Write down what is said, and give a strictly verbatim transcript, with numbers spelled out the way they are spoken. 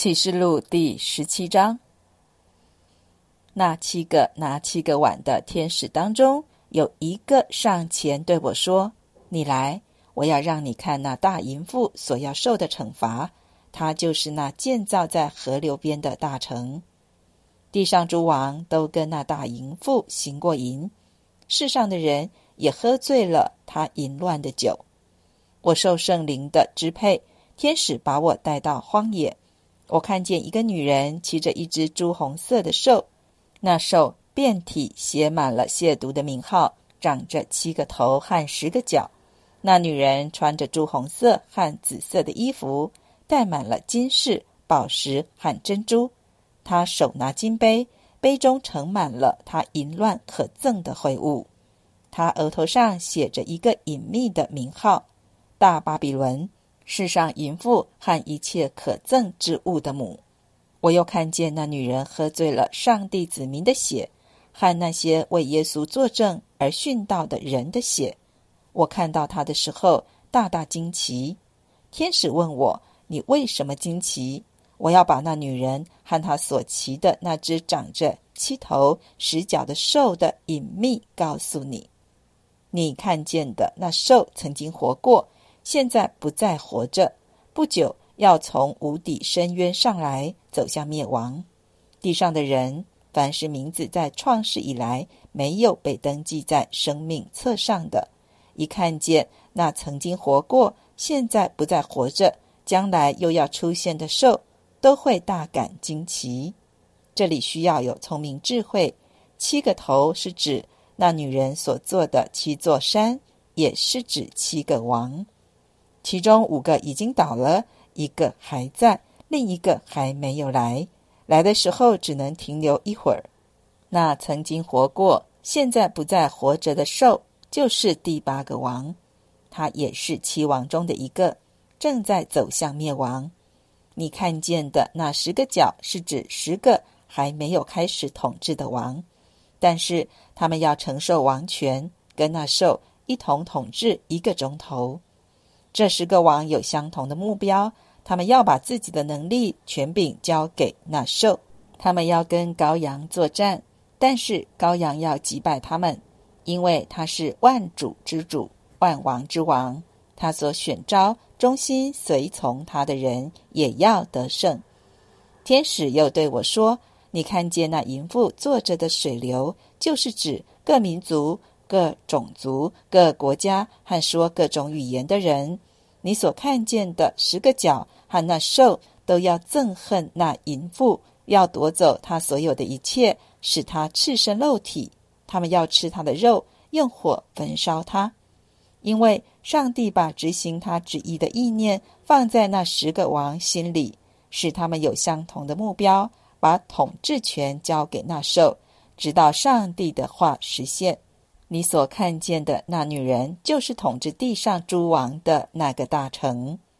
启示录第十七章。那七个拿七个碗的天使当中，有一个上前对我说：你来，我要让你看那大淫妇所要受的惩罚，它就是那建造在河流边的大城。地上诸王都跟那大淫妇行过淫，世上的人也喝醉了他淫乱的酒。我受圣灵的支配，天使把我带到荒野，我看见一个女人骑着一只朱红色的兽，那兽遍体写满了亵渎的名号，长着七个头和十个角。那女人穿着朱红色和紫色的衣服，戴满了金饰、宝石和珍珠。她手拿金杯，杯中盛满了她淫乱可憎的秽物。她额头上写着一个隐秘的名号：大巴比伦，世上淫妇和一切可憎之物的母。我又看见那女人喝醉了上帝子民的血，和那些为耶稣作证而殉道的人的血。我看到她的时候，大大惊奇。天使问我：你为什么惊奇？我要把那女人和她所骑的那只长着七头十角的兽的隐秘告诉你。你看见的那兽曾经活过，现在不再活着，不久要从无底深渊上来，走向灭亡。地上的人，凡是名字在创世以来没有被登记在生命册上的，一看见那曾经活过，现在不再活着，将来又要出现的兽，都会大感惊奇。这里需要有聪明智慧。七个头是指那女人所做的七座山，也是指七个王。其中五个已经倒了，一个还在，另一个还没有来。来的时候只能停留一会儿。那曾经活过，现在不再活着的兽，就是第八个王，他也是七王中的一个，正在走向灭亡。你看见的那十个角是指十个还没有开始统治的王，但是他们要承受王权，跟那兽一同统治一个钟头。这十个王有相同的目标，他们要把自己的能力权柄交给那兽，他们要跟羔羊作战，但是羔羊要击败他们，因为他是万主之主，万王之王，他所选召忠心随从他的人也要得胜。天使又对我说：你看见那淫妇坐着的水流，就是指各民族、各种族、各国家和说各种语言的人。你所看见的十个角和那兽都要憎恨那淫妇，要夺走他所有的一切，使他赤身露体。他们要吃他的肉，用火焚烧他。因为上帝把执行他旨意的意念放在那十个王心里，使他们有相同的目标，把统治权交给那兽，直到上帝的话实现。你所看见的那女人，就是统治地上诸王的那个大城。